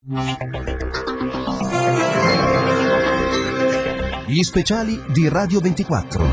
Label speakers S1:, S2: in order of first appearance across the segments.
S1: Gli speciali di Radio 24.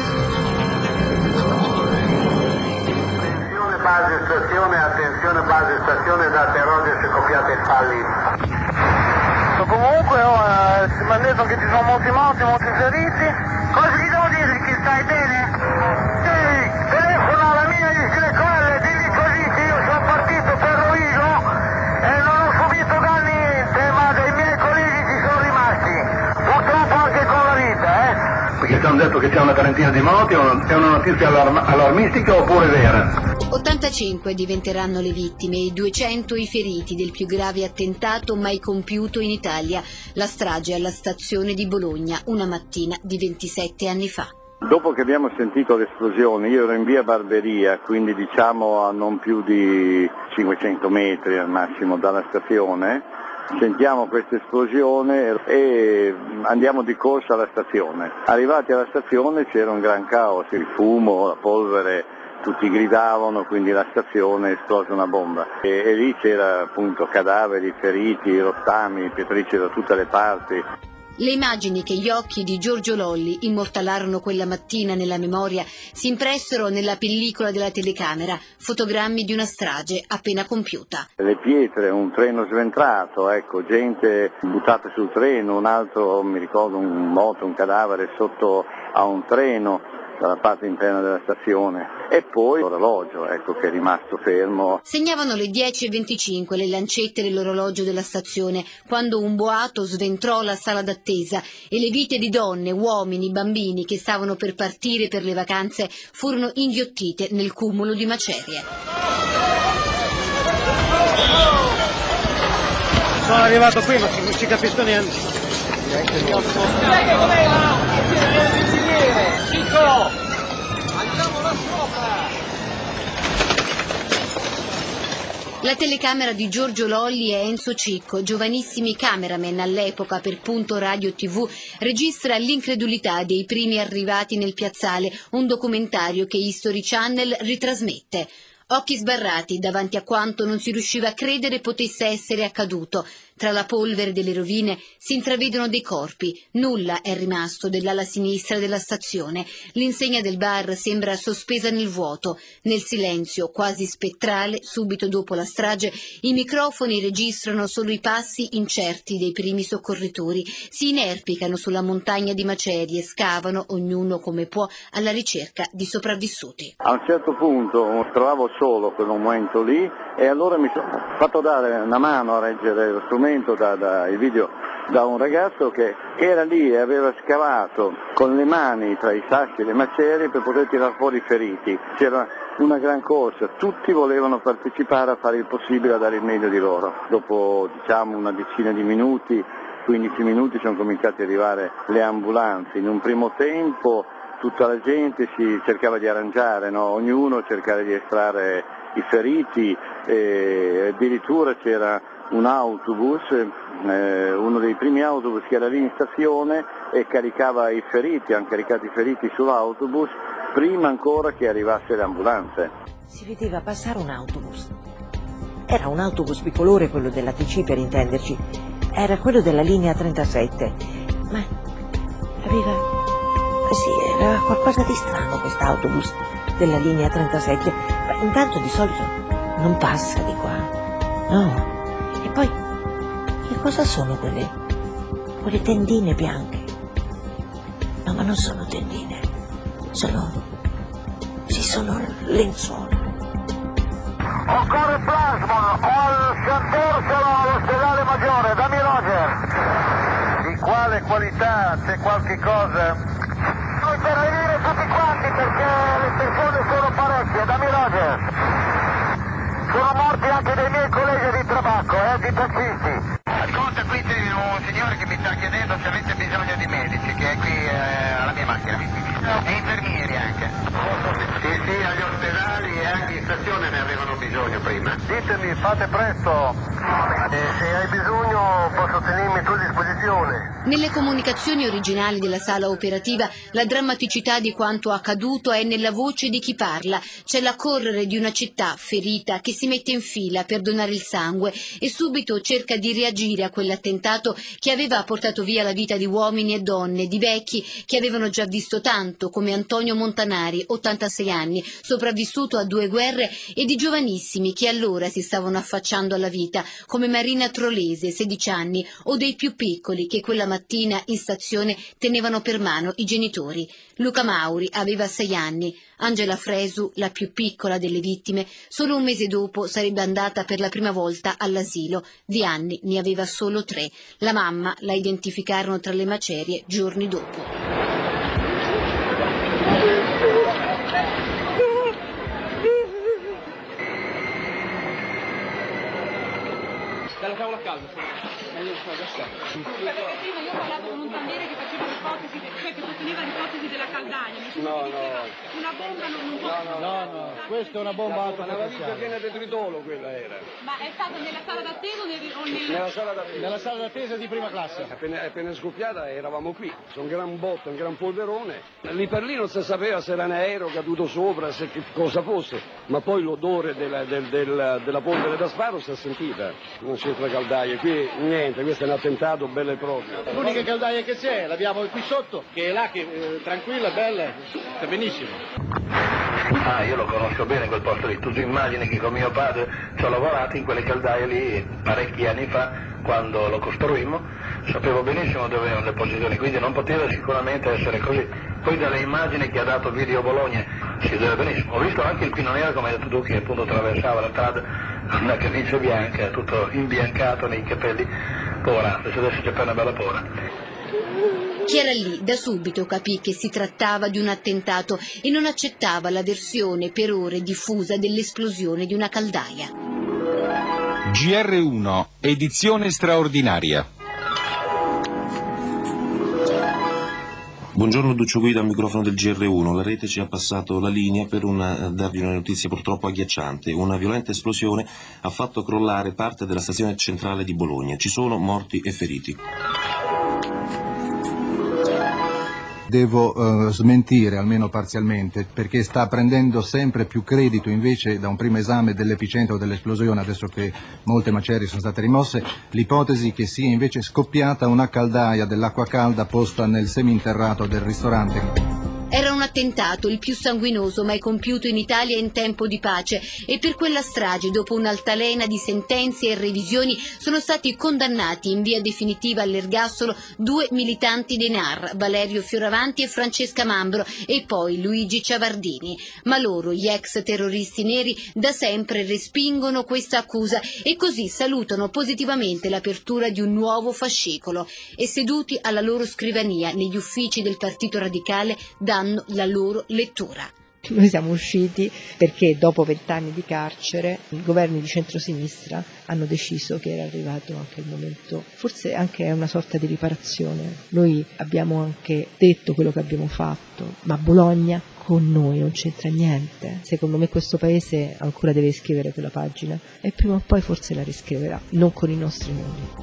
S2: Attenzione base stazione da Teroge scoppiate i falli. Comunque mi hanno detto che ci sono molti morti, molti feriti. Cosa gli devo dire? Che stai bene? Sì, telefona alla mia di Silecolle, digli così che io sono partito per Rovigo e non ho subito danni niente, ma dei miei colleghi ci sono rimasti. Purtroppo anche con la vita,
S3: Perché ci hanno detto che c'è una trentina di morti, è una notizia allarmistica oppure vera?
S4: 85 diventeranno le vittime e 200 i feriti del più grave attentato mai compiuto in Italia, la strage alla stazione di Bologna, una mattina di 27 anni fa.
S5: Dopo che abbiamo sentito l'esplosione, io ero in via Barberia, quindi diciamo a non più di 500 metri al massimo dalla stazione, sentiamo questa esplosione e andiamo di corsa alla stazione. Arrivati alla stazione c'era un gran caos, il fumo, la polvere, tutti gridavano, quindi la stazione esplosa una bomba e lì c'era appunto cadaveri, feriti, rottami, pietrici da tutte le parti.
S4: Le immagini che gli occhi di Giorgio Lolli immortalarono quella mattina nella memoria si impressero nella pellicola della telecamera, fotogrammi di una strage appena compiuta.
S5: Le pietre, un treno sventrato, gente buttata sul treno, un altro, mi ricordo, un moto, un cadavere sotto a un treno dalla parte interna della stazione e poi l'orologio che è rimasto fermo.
S4: Segnavano le 10:25 le lancette dell'orologio della stazione quando un boato sventrò la sala d'attesa e le vite di donne, uomini, bambini che stavano per partire per le vacanze furono inghiottite nel cumulo di macerie.
S6: Sono arrivato qui ma non ci capisco niente.
S4: La telecamera di Giorgio Lolli e Enzo Cicco, giovanissimi cameraman all'epoca per Punto Radio TV, registra l'incredulità dei primi arrivati nel piazzale, un documentario che History Channel ritrasmette. Occhi sbarrati davanti a quanto non si riusciva a credere potesse essere accaduto. Tra la polvere delle rovine si intravedono dei corpi. Nulla è rimasto dell'ala sinistra della stazione. L'insegna del bar sembra sospesa nel vuoto. Nel silenzio, quasi spettrale, subito dopo la strage, i microfoni registrano solo i passi incerti dei primi soccorritori. Si inerpicano sulla montagna di macerie, scavano, ognuno come può, alla ricerca di sopravvissuti.
S5: A un certo punto mi trovavo solo quel momento lì e allora mi sono fatto dare una mano a reggere lo strumento il video da un ragazzo che era lì e aveva scavato con le mani tra i sassi e le macerie per poter tirar fuori i feriti. C'era una gran corsa, tutti volevano partecipare a fare il possibile a dare il meglio di loro. Dopo una decina di minuti, 15 minuti sono cominciate ad arrivare le ambulanze. In un primo tempo tutta la gente si cercava di arrangiare, ognuno cercava di estrarre i feriti e addirittura c'era un autobus, uno dei primi autobus che era lì in stazione e caricava i feriti, hanno caricato i feriti sull'autobus prima ancora che arrivasse le ambulanze.
S7: Si vedeva passare un autobus. Era un autobus bicolore, quello della TC per intenderci. Era quello della linea 37, ma era qualcosa di strano quest'autobus della linea 37. Ma intanto di solito non passa di qua, no. E poi, che cosa sono quelle tendine bianche? No, ma non sono tendine, sono lenzuola.
S2: Occorre plasma, ho il Sant'Orsola all'ospedale maggiore, dammi Roger. Di quale qualità, c'è qualche cosa? Puoi intervenire tutti quanti perché le persone sono parecchie, dammi Roger. Sono morti anche dei miei colleghi di tabacco, di tassisti. Ascolta, qui c'è un signore che mi sta chiedendo se avete bisogno di medici, che è qui alla mia macchina. E infermieri anche. Sì, agli ospedali e anche in stazione ne avevano bisogno prima. Ditemi, fate presto. Se hai bisogno posso tenermi a tua disposizione.
S4: Nelle comunicazioni originali della sala operativa la drammaticità di quanto accaduto è nella voce di chi parla. C'è l'accorrere di una città ferita che si mette in fila per donare il sangue e subito cerca di reagire a quell'attentato che aveva portato via la vita di uomini e donne, di vecchi che avevano già visto tanto, come Antonio Montanari, 86 anni, sopravvissuto a 2 guerre, e di giovanissimi che allora si stavano affacciando alla vita, come Marina Trolese, 16 anni, o dei più piccoli che quella mattina in stazione tenevano per mano i genitori. Luca Mauri aveva 6 anni, Angela Fresu, la più piccola delle vittime, solo un mese dopo sarebbe andata per la prima volta all'asilo. Di anni ne aveva solo 3. La mamma la identificarono tra le macerie giorni dopo.
S6: Dalla tavola calda, io ho parlato con un cameriere che faceva l'ipotesi, cioè che sosteneva l'ipotesi della caldaia.
S8: No.
S6: Una bomba non può...
S8: No, questa è una bomba autoprotezione. Piena di tritolo quella era.
S6: Ma è stato nella sala d'attesa o
S8: Nella sala d'attesa di prima classe. Appena scoppiata eravamo qui, c'è un gran botto, un gran polverone. Lì per lì non si sapeva se era un aereo caduto sopra, se che cosa fosse, ma poi l'odore della polvere da sparo si è sentita. Non c'entra caldaia, qui niente, questo è un attentato bello e proprio.
S6: L'unica caldaia che c'è, l'abbiamo qui sotto, che è là, che tranquilla, bella, sta benissimo.
S3: Io lo conosco bene quel posto lì, tu immagini che con mio padre ci ho lavorato in quelle caldaie lì parecchi anni fa, quando lo costruimmo, sapevo benissimo dove erano le posizioni, quindi non poteva sicuramente essere così. Poi dalle immagini che ha dato Video Bologna si vede benissimo. Ho visto anche il pino nero, come hai detto tu, che appunto attraversava la strada con una camicia bianca, tutto imbiancato nei capelli, poverazzo, se adesso c'è per una bella paura.
S4: Chi era lì da subito capì che si trattava di un attentato e non accettava la versione per ore diffusa dell'esplosione di una caldaia.
S9: GR1, edizione straordinaria.
S10: Buongiorno, Duccio Guida al microfono del GR1. La rete ci ha passato la linea per darvi una notizia purtroppo agghiacciante. Una violenta esplosione ha fatto crollare parte della stazione centrale di Bologna. Ci sono morti e feriti.
S11: Devo smentire, almeno parzialmente, perché sta prendendo sempre più credito invece da un primo esame dell'epicentro dell'esplosione, adesso che molte macerie sono state rimosse, l'ipotesi che sia invece scoppiata una caldaia dell'acqua calda posta nel seminterrato del ristorante.
S4: Era un attentato, il più sanguinoso mai compiuto in Italia in tempo di pace, e per quella strage, dopo un'altalena di sentenze e revisioni, sono stati condannati in via definitiva all'ergastolo 2 militanti dei NAR, Valerio Fioravanti e Francesca Mambro, e poi Luigi Ciavardini. Ma loro, gli ex terroristi neri, da sempre respingono questa accusa e così salutano positivamente l'apertura di un nuovo fascicolo e, seduti alla loro scrivania negli uffici del Partito Radicale, danno la loro lettura.
S7: Noi siamo usciti perché dopo 20 anni di carcere i governi di centrosinistra hanno deciso che era arrivato anche il momento, forse anche una sorta di riparazione. Noi abbiamo anche detto quello che abbiamo fatto, ma Bologna con noi non c'entra niente. Secondo me questo paese ancora deve scrivere quella pagina e prima o poi forse la riscriverà, non con i nostri nomi.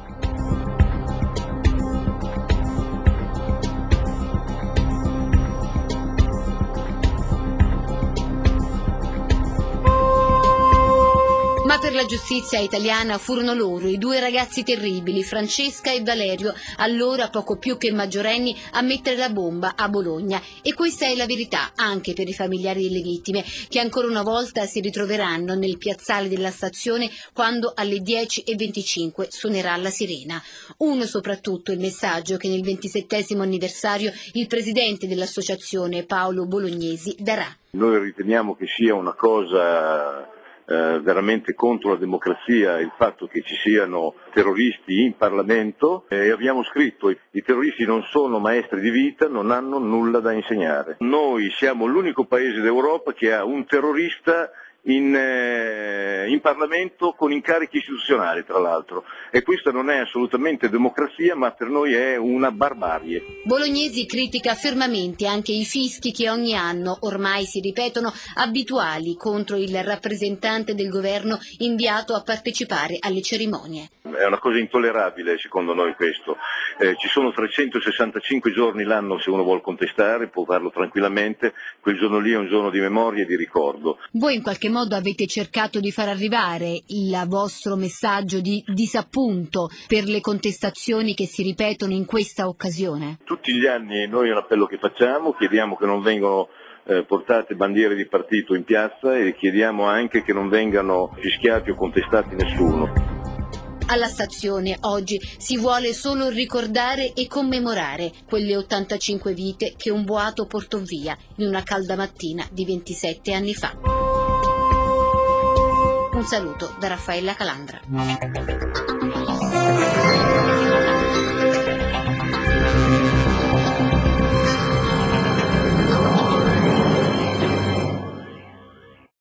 S4: Ma per la giustizia italiana furono loro, i 2 ragazzi terribili, Francesca e Valerio, allora poco più che maggiorenni, a mettere la bomba a Bologna. E questa è la verità anche per i familiari delle vittime, che ancora una volta si ritroveranno nel piazzale della stazione quando alle 10:25 suonerà la sirena. Uno soprattutto il messaggio che nel 27° anniversario il presidente dell'associazione, Paolo Bolognesi, darà.
S5: Noi riteniamo che sia una cosa veramente contro la democrazia il fatto che ci siano terroristi in Parlamento, e abbiamo scritto: i terroristi non sono maestri di vita, non hanno nulla da insegnare. Noi siamo l'unico paese d'Europa che ha un terrorista in Parlamento con incarichi istituzionali, tra l'altro, e questa non è assolutamente democrazia, ma per noi è una barbarie.
S4: Bolognesi critica fermamente anche i fischi che ogni anno ormai si ripetono abituali contro il rappresentante del governo inviato a partecipare alle cerimonie.
S5: È una cosa intollerabile secondo noi questo. Ci sono 365 giorni l'anno, se uno vuol contestare può farlo tranquillamente, quel giorno lì è un giorno di memoria e di ricordo.
S4: Voi in qualche modo avete cercato di far arrivare il vostro messaggio di disappunto per le contestazioni che si ripetono in questa occasione?
S5: Tutti gli anni noi è un appello che facciamo, chiediamo che non vengano portate bandiere di partito in piazza e chiediamo anche che non vengano fischiati o contestati nessuno.
S4: Alla stazione oggi si vuole solo ricordare e commemorare quelle 85 vite che un boato portò via in una calda mattina di 27 anni fa. Un saluto da Raffaella Calandra.